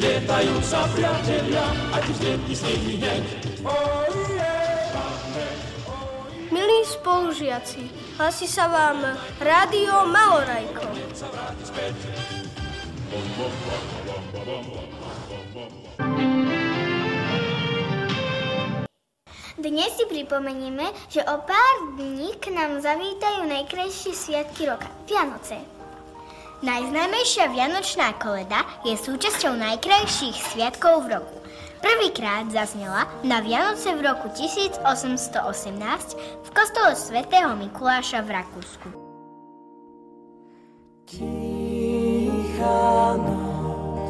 Zlietajú sa priatelia, a ti zlietky s nimi hneď. Milí spolužiaci, hlasí sa vám Rádio Malorajko. Dnes si pripomenieme, že o pár dní k nám zavítajú najkrajšie sviatky roka – Vianoce. Najznámejšia vianočná koleda je súčasťou najkrajších sviatkov v roku. Prvýkrát zaznela na Vianoce v roku 1818 v kostole svätého Mikuláša v Rakúsku. Tichá noc,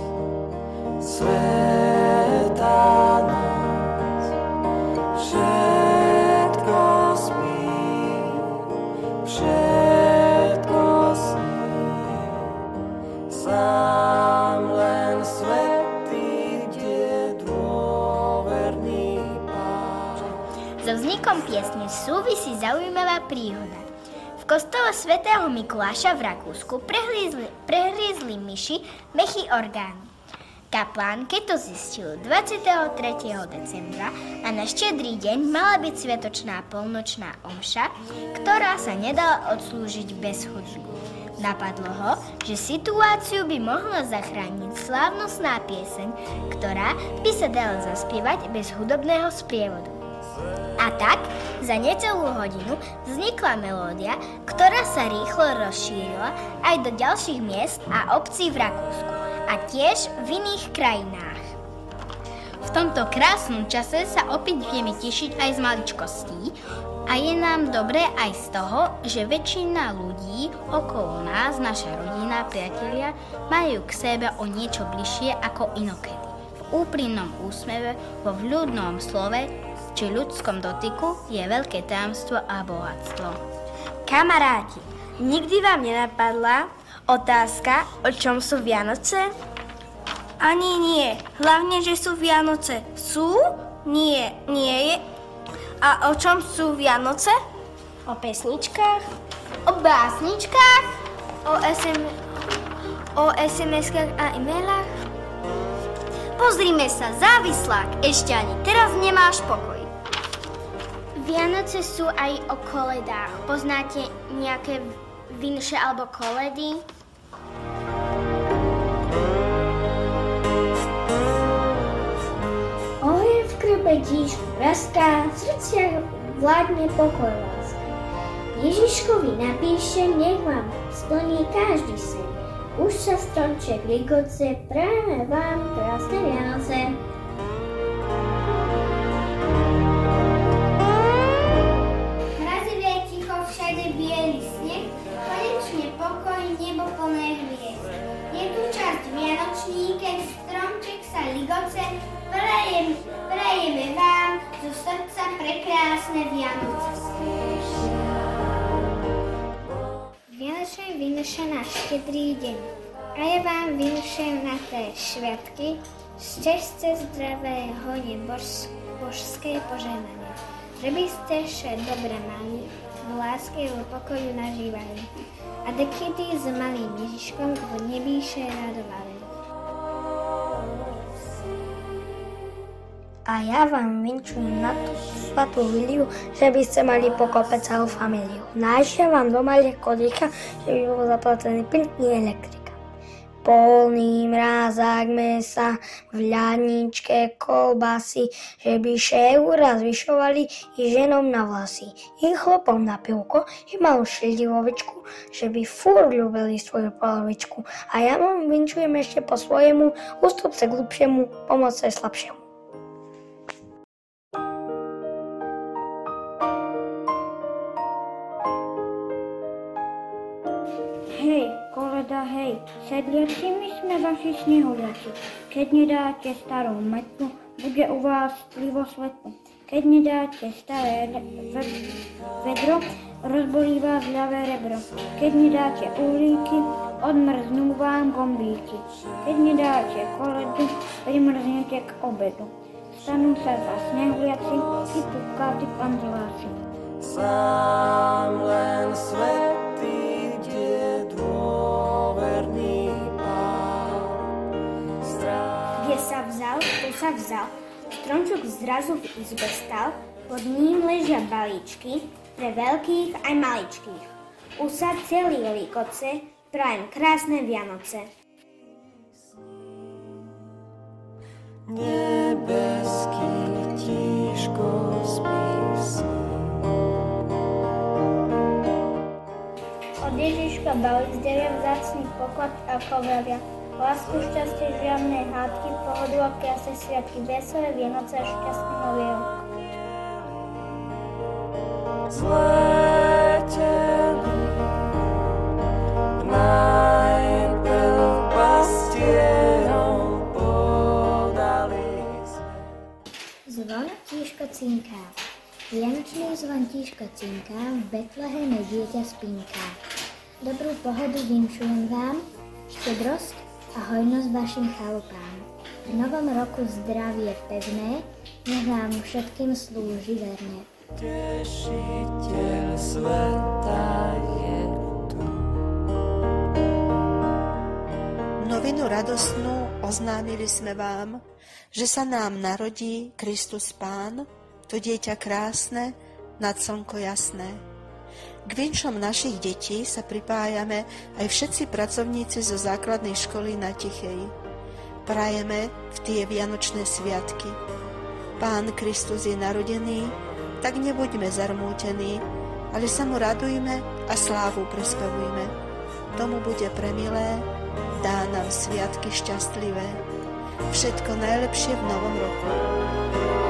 svätá noc, všetko spí, všetko sní, sám len svätý je dôverný Pán. So vznikom piesne súvisí zaujímavá príhoda. V kostole svätého Mikuláša v Rakúsku prehrízli myši mechy orgánu. Kaplán, keď to zistil 23. decembra a na Štedrý deň mala byť sviatočná polnočná omša, ktorá sa nedala odslúžiť bez hudby. Napadlo ho, že situáciu by mohla zachrániť slávnostná pieseň, ktorá by sa dala zaspievať bez hudobného sprievodu. A tak, za necelú hodinu vznikla melódia, ktorá sa rýchlo rozšírila aj do ďalších miest a obcí v Rakúsku a tiež v iných krajinách. V tomto krásnom čase sa opäť vieme tešiť aj z maličkostí a je nám dobré aj z toho, že väčšina ľudí okolo nás, naša rodina, priatelia, majú k sebe o niečo bližšie ako inokedy. V úprimnom úsmeve, vo vľúdnom slove či ľudskom dotyku je veľké tajomstvo a bohatstvo. Kamaráti, nikdy vám nenapadla otázka, o čom sú Vianoce? Ani nie. Hlavne, že sú Vianoce. Sú? Nie. Nie je. A o čom sú Vianoce? O pesničkách, o básničkách, O SMS-kách a e-mailách? Pozrime sa, závislák, ešte ani teraz nemáš pokoj. Vianoce sú aj o koledách. Poznáte nejaké vinše alebo koledy? Oheň v krbe díšku praská, v srdciach vládne pokoj láska. Ježiškovi napíše, nech vám splní každý sen. Už sa stromček ligoce, prajeme vám krásne Vianoce. Všade biely sneh, konečne pokoj, nebo plné hviezd. Je tu časť vianočný, keď stromček sa ligoce, prajeme vám zo srdca prekrásne Vianoce. Vianočné vinše na Štedrý deň. A ja vám vinšem na té šviatky, šťastie zdravého božské požehnanie. Že by ste vše dobre mali, v láske a pokoju nažívali. A dekedy s malým Ježiškom v nebíše radovali. A ja vám vinčujem na tú svatú Viliu, že by ste mali pokope celú familiu. Nájšia vám doma kodíka, že by bol zaplatený plyn i elektrika. Polný mrázak mesa, v ľadničke kolbasy, že by šéura zvyšovali i ženom na vlasy. I chlopom na pivko, i malú šildivovičku, že by fúr ľúbili svoju polovičku. A ja vám vinčujem ešte po svojemu, ústup sa k hlubšiemu, pomoc sa slabšiemu. Hej, koleda, hej, sedliaci my sme vaši snehuliaci. Keď nedáte starú metlu, bude u vás plivo svetlo. Keď nedáte staré vedro, rozbolí vás ľavé rebro. Keď nedáte uhlíky, odmrznú vám gombíky. Keď nedáte koledu, primrznete k obedu. Stanú sa za snehuliaci i pukáty panzeláci. Sám len svätý je dôverný Pán. Kde sa vzal, to sa vzal. Stromčok zrazu v izbe stal, pod ním ležia balíčky, pre veľkých aj maličkých. Usad celý líkoce, prajem krásne Vianoce. Nebeský tíško spí si. Od Ježiška balík zdevia vzácny poklad a kovravia. Lásku, šťastie, žiadne hádky, pohodu a krásne sviatky, veselé Vianoce a šťastný nový rok. Zleteli najprv pastierom podali sme. Zvon tíško cinká. Vianočný zvon tíško cinká, v Betleheme dieťa spinká. Dobrú pohodu vinšujem vám, štedrosť a hojnosť vašim chalupám. V novom roku zdravie pevné, nech vám všetkým slúži verne. Tešiteľ sveta je tu. Novinu radostnú oznámili sme vám, že sa nám narodí Kristus Pán, to dieťa krásne, nad slnko jasné. K vinšom našich detí sa pripájame aj všetci pracovníci zo základnej školy na Tichej. Prajeme v tie vianočné sviatky. Pán Kristus je narodený, tak nebuďme zarmútení, ale sa mu radujme a slávu prispevujme. Tomu bude premilé, dá nám sviatky šťastlivé. Všetko najlepšie v novom roku.